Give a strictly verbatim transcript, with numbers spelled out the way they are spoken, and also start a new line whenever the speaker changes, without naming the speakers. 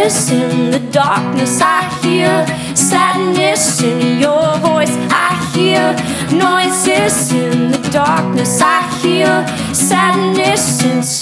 Noises in the darkness, I hear sadness in your voice. I hear noises in the darkness, I hear sadness in